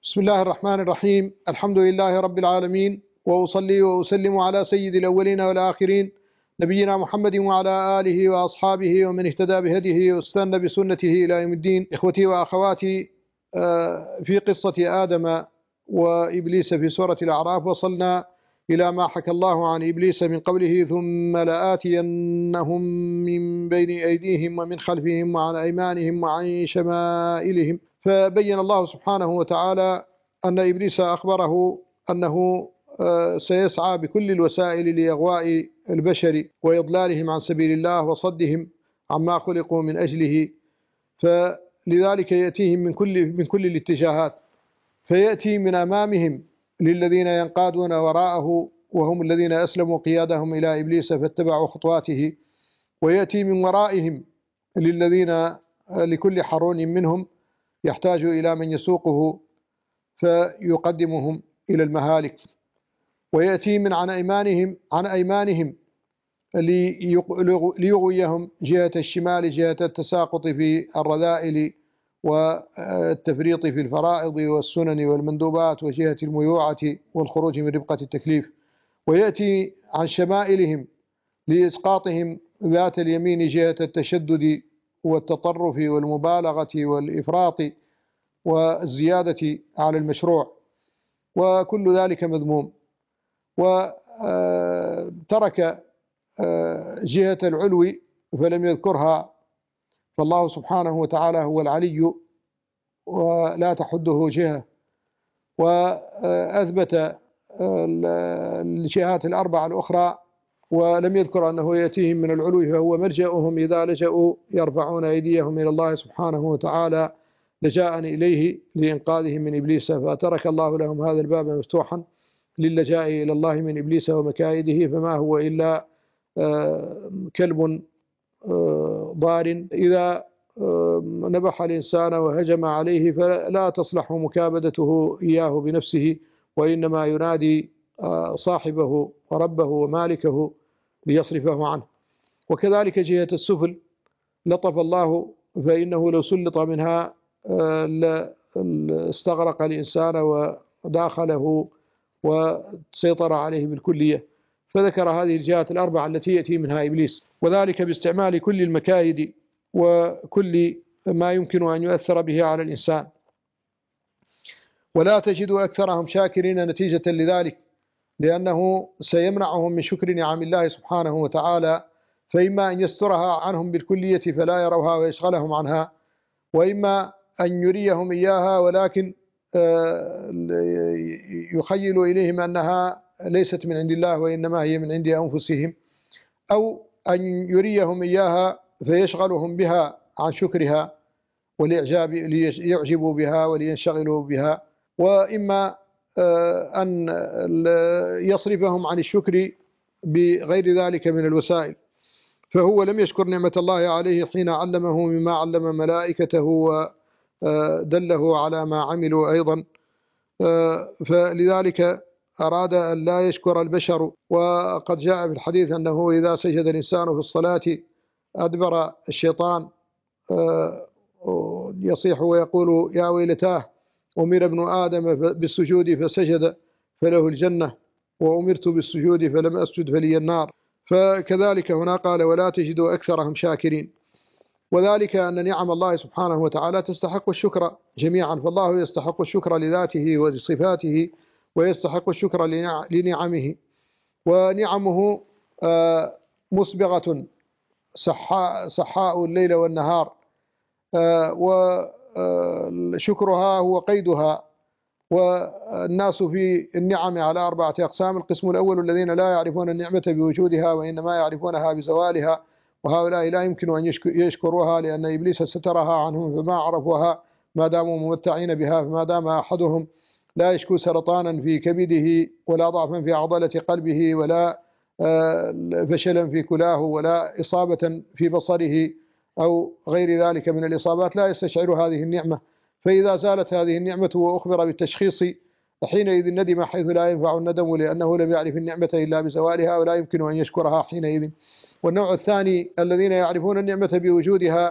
بسم الله الرحمن الرحيم. الحمد لله رب العالمين، وأصلي وأسلم على سيد الأولين والآخرين نبينا محمد وعلى آله وأصحابه ومن اهتدى بهديه واستنى بسنته إلى يوم الدين. إخوتي وأخواتي، في قصة آدم وإبليس في سورة الأعراف وصلنا إلى ما حكى الله عن إبليس من قوله: ثم لآتينهم من بين أيديهم ومن خلفهم وعن أيمانهم وعن شمائلهم. فبين الله سبحانه وتعالى أن إبليس أخبره أنه سيسعى بكل الوسائل لإغواء البشر وإضلالهم عن سبيل الله وصدهم عما خلقوا من أجله. فلذلك يأتيهم من كل الاتجاهات، فيأتي من أمامهم للذين ينقادون وراءه وهم الذين أسلموا قيادهم إلى إبليس فاتبعوا خطواته، ويأتي من ورائهم لكل حرون منهم يحتاج إلى من يسوقه فيقدمهم إلى المهالك، ويأتي من عن أيمانهم ليغويهم جهة الشمال، جهة التساقط في الرذائل والتفريط في الفرائض والسنن والمندوبات، وجهة الميوعة والخروج من ربقة التكليف. ويأتي عن شمائلهم لإسقاطهم ذات اليمين، جهة التشدد والتطرف والمبالغة والإفراط والزيادة على المشروع، وكل ذلك مذموم. وترك جهة العلو فلم يذكرها، فالله سبحانه وتعالى هو العلي ولا تحده جهة، وأثبت الجهات الأربعة الأخرى ولم يذكر أنه يأتيهم من العلو، فهو مرجعهم إذا لجأوا يرفعون أيديهم إلى الله سبحانه وتعالى لجاء إليه لإنقاذهم من إبليس، فترك الله لهم هذا الباب مفتوحا للجاء إلى الله من إبليس ومكائده، فما هو إلا كلب ضار إذا نبح الإنسان وهجم عليه فلا تصلح مكابدته إياه بنفسه، وإنما ينادي صاحبه وربه ومالكه ليصرفه عنه. وكذلك جهة السفل لطف الله، فإنه لو سلط منها استغرق الإنسان وداخله وسيطر عليه بالكلية، فذكر هذه الجهات الأربعة التي يأتي منها إبليس، وذلك باستعمال كل المكايد وكل ما يمكن أن يؤثر به على الإنسان. ولا تجد أكثرهم شاكرين نتيجة لذلك، لأنه سيمنعهم من شكر نعم الله سبحانه وتعالى، فإما أن يسترها عنهم بالكلية فلا يروها ويشغلهم عنها، وإما أن يريهم إياها ولكن يخيل إليهم أنها ليست من عند الله وإنما هي من عند أنفسهم، أو أن يريهم إياها فيشغلهم بها عن شكرها ليعجبوا بها ولينشغلوا بها، وإما أن يصرفهم عن الشكر بغير ذلك من الوسائل. فهو لم يشكر نعمة الله عليه حين علمه مما علم ملائكته ودله على ما عملوا أيضا، فلذلك أراد أن لا يشكر البشر. وقد جاء في الحديث أنه إذا سجد الإنسان في الصلاة أدبر الشيطان يصيح ويقول: يا ويلتاه، أمر ابن آدم بالسجود فسجد فله الجنة، وأمرت بالسجود فلم أسجد فلي النار. فكذلك هنا قال: ولا تجد أكثرهم شاكرين، وذلك أن نعم الله سبحانه وتعالى تستحق الشكر جميعا، فالله يستحق الشكر لذاته ولصفاته، ويستحق الشكر لنعمه، ونعمه مسبغة سحاء الليل والنهار، وشكرها هو قيدها. والناس في النعم على 4 أقسام: القسم الأول الذين لا يعرفون النعمة بوجودها وإنما يعرفونها بزوالها، وهؤلاء لا يمكن أن يشكروها لأن إبليس سترها عنهم فما عرفوها ما داموا ممتعين بها. فما دام أحدهم لا يشكو سرطانا في كبده ولا ضعفا في عضلة قلبه ولا فشلا في كلاه ولا إصابة في بصره أو غير ذلك من الإصابات، لا يستشعر هذه النعمة. فإذا زالت هذه النعمة وأخبر بالتشخيص حينئذ ندم حيث لا ينفع الندم، لأنه لم يعرف النعمة إلا بزوالها ولا يمكن أن يشكرها حينئذ. والنوع الثاني الذين يعرفون النعمة بوجودها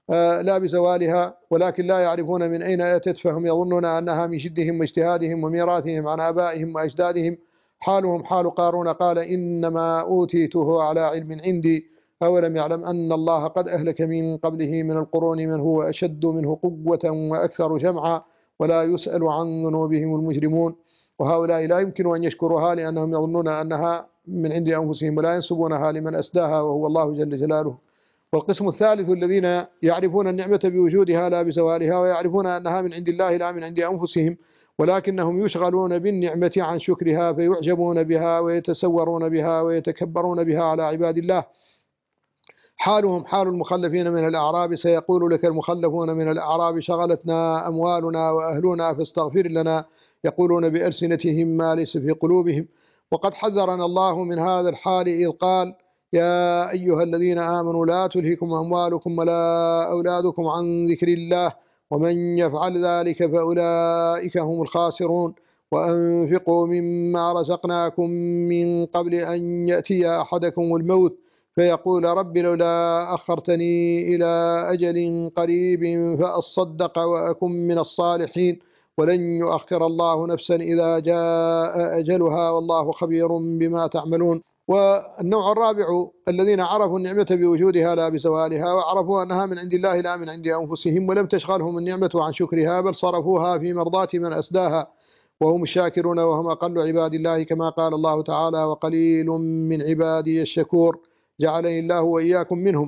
لا بزوالها، ولكن لا يعرفون من أين أتت، فهم يظنون أنها من جدهم واجتهادهم وميراثهم عن آبائهم وأجدادهم. حالهم حال قارون قال إنما أوتيته على علم عندي أولم يعلم أن الله قد أهلك من قبله من القرون من هو أشد منه قوة وأكثر جمعا ولا يسأل عن ذنوبهم المجرمون. وهؤلاء لا يمكن أن يشكروها لأنهم يظنون أنها من عند أنفسهم ولا ينسبونها لمن أسداها وهو الله جل جلاله. والقسم الثالث الذين يعرفون النعمة بوجودها لا بزوالها، ويعرفون أنها من عند الله لا من عند أنفسهم، ولكنهم يشغلون بالنعمة عن شكرها فيعجبون بها ويتسورون بها ويتكبرون بها على عباد الله. حالهم حال المخلفين من الأعراب. سيقول لك المخلفون من الأعراب شغلتنا أموالنا وأهلنا فاستغفر لنا، يقولون بألسنتهم ما ليس في قلوبهم. وقد حذرنا الله من هذا الحال إذ قال يا أيها الذين آمنوا لا تلهكم أموالكم ولا أولادكم عن ذكر الله ومن يفعل ذلك فأولئك هم الخاسرون. وأنفقوا مما رزقناكم من قبل أن يأتي أحدكم الموت فيقول رب لولا أخرتني إلى أجل قريب فأصدق وأكن من الصالحين ولن يؤخر الله نفسا إذا جاء أجلها والله خبير بما تعملون. والنوع الرابع الذين عرفوا النعمة بوجودها لا بزوالها، وعرفوا أنها من عند الله لا من عند أنفسهم، ولم تشغلهم النعمة عن شكرها بل صرفوها في مرضاة من أسداها وهم الشاكرون وهم أقل عباد الله، كما قال الله تعالى وقليل من عبادي الشكور جعلني الله وإياكم منهم.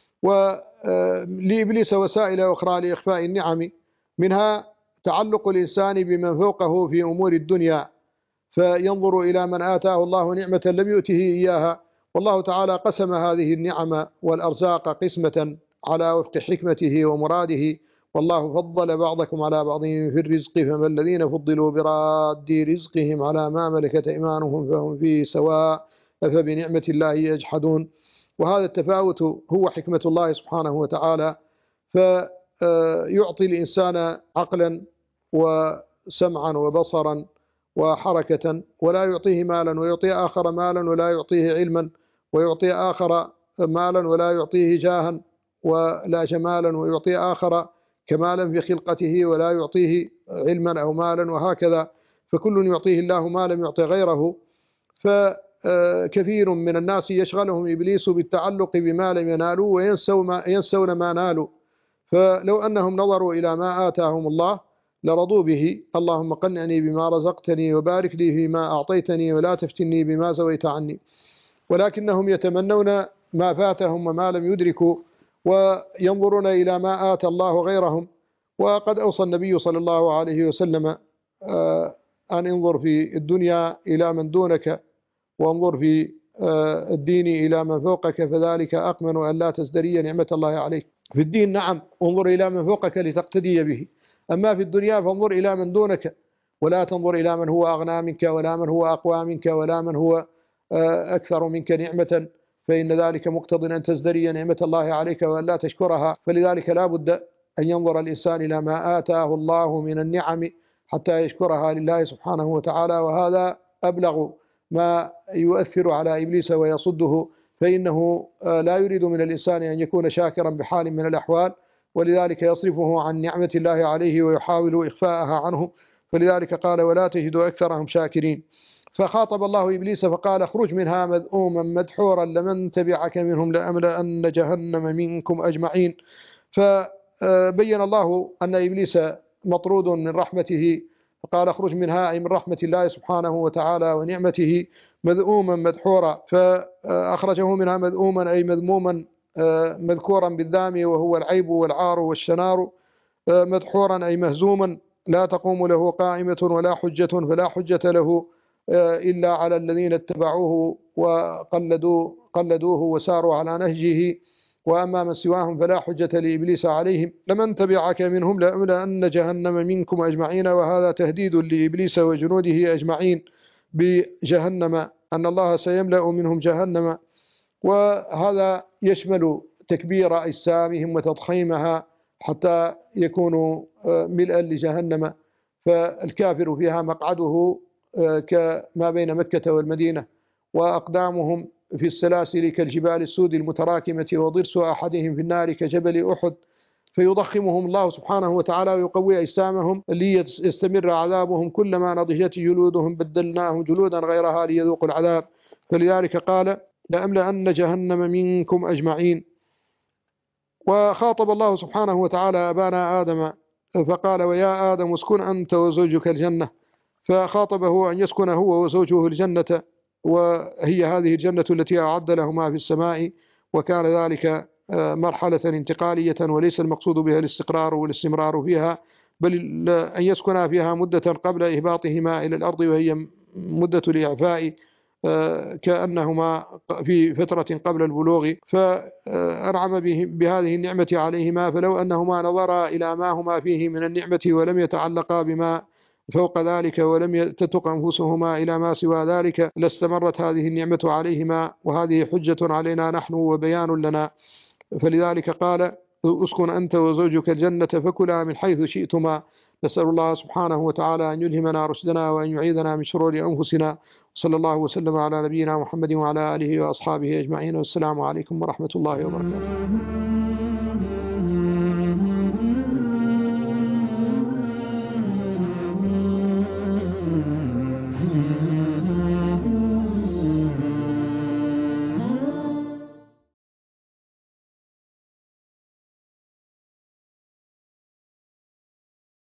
ولإبليس وسائل أخرى لإخفاء النعم، منها تعلق الإنسان بمن فوقه في أمور الدنيا فينظر إلى من آتاه الله نعمة لم يؤته إياها، والله تعالى قسم هذه النعم والأرزاق قسمة على وفق حكمته ومراده، والله فضل بعضكم على بعض في الرزق، فما الذين فضلوا براد رزقهم على ما ملكت أيمانهم فهم فيه سواء أفبنعمة الله يجحدون. وهذا التفاوت هو حكمة الله سبحانه وتعالى، فيعطي الإنسان عقلا وسمعا وبصرا وحركة ولا يعطيه مالا، ويعطي آخر مالا ولا يعطيه علما، ويعطي آخر مالا ولا يعطيه جاها ولا جمالا، ويعطي آخر كمالا في خلقته ولا يعطيه علما أو مالا، وهكذا. فكل يعطيه الله ما لم يعطي غيره. فكثير من الناس يشغلهم إبليس بالتعلق بما لم ينالوا وينسون ما نالوا. فلو أنهم نظروا إلى ما آتاهم الله لرضوا به، اللهم قنعني بما رزقتني وبارك لي فيما أعطيتني ولا تفتني بما زويت عني. ولكنهم يتمنون ما فاتهم وما لم يدركوا، وينظرون إلى ما آتى الله غيرهم. وقد أوصى النبي صلى الله عليه وسلم أن انظر في الدنيا إلى من دونك وانظر في الدين إلى من فوقك فذلك أقمن أن لا تزدري نعمة الله عليك. في الدين نعم انظر إلى من فوقك لتقتدي به، أما في الدنيا فانظر إلى من دونك، ولا تنظر إلى من هو أغنى منك ولا من هو أقوى منك ولا من هو أكثر منك نعمة، فإن ذلك مقتض أن تزدري نعمة الله عليك وأن لا تشكرها. فلذلك لا بد أن ينظر الإنسان إلى ما آتاه الله من النعم حتى يشكرها لله سبحانه وتعالى، وهذا أبلغ ما يؤثر على إبليس ويصده، فإنه لا يريد من الإنسان أن يكون شاكرا بحال من الأحوال، ولذلك يصرفه عن نعمة الله عليه ويحاول إخفاءها عنه. فلذلك قال ولا تجد أكثرهم شاكرين. فخاطب الله إبليس فقال اخرج منها مذءوما مدحورا لمن تبعك منهم لأملأن جهنم منكم أجمعين. فبين الله أن إبليس مطرود من رحمته، فقال اخرج منها أي من رحمة الله سبحانه وتعالى ونعمته مذءوما مدحورا، فأخرجه منها مذءوما أي مذموما مذكورا بالذام وهو العيب والعار والشنار، مدحورا أي مهزوما لا تقوم له قائمة ولا حجة، فلا حجة له إلا على الذين اتبعوه وقلدوه وساروا على نهجه، وأما من سواهم فلا حجة لإبليس عليهم. لمن تبعك منهم لأملأن جهنم منكم أجمعين، وهذا تهديد لإبليس وجنوده أجمعين بجهنم، أن الله سيملأ منهم جهنم، وهذا يشمل تكبير أجسامهم وتضخيمها حتى يكونوا ملءا لجهنم. فالكافر فيها مقعده كما بين مكة والمدينة، وأقدامهم في السلاسل كالجبال السود المتراكمة، وضرس أحدهم في النار كجبل أحد، فيضخمهم الله سبحانه وتعالى ويقوي أجسامهم ليستمر عذابهم. كلما نضجت جلودهم بدلناهم جلودا غيرها ليذوقوا العذاب. فلذلك قال لأملأن جهنم منكم أجمعين. وخاطب الله سبحانه وتعالى أبانا آدم فقال ويا آدم اسكن أنت وزوجك الجنة، فخاطبه أن يسكن هو وزوجه الجنة، وهي هذه الجنة التي أعد لهما في السماء، وكان ذلك مرحلة انتقالية وليس المقصود بها الاستقرار والاستمرار فيها، بل أن يسكنا فيها مدة قبل إهباطهما إلى الأرض، وهي مدة الإعفاء كأنهما في فترة قبل البلوغ، فأنعم بهذه النعمة عليهما. فلو أنهما نظرا إلى ما هما فيه من النعمة ولم يتعلقا بما فوق ذلك ولم تتق أنفسهما إلى ما سوى ذلك لاستمرت هذه النعمة عليهما، وهذه حجة علينا نحن وبيان لنا. فلذلك قال اسكن أنت وزوجك الجنة فكلا من حيث شئتما. نسأل الله سبحانه وتعالى أن يلهمنا رشدنا وأن يعيذنا من شرور أنفسنا. صلى الله وسلم على نبينا محمد وعلى آله وأصحابه أجمعين، والسلام عليكم ورحمة الله وبركاته.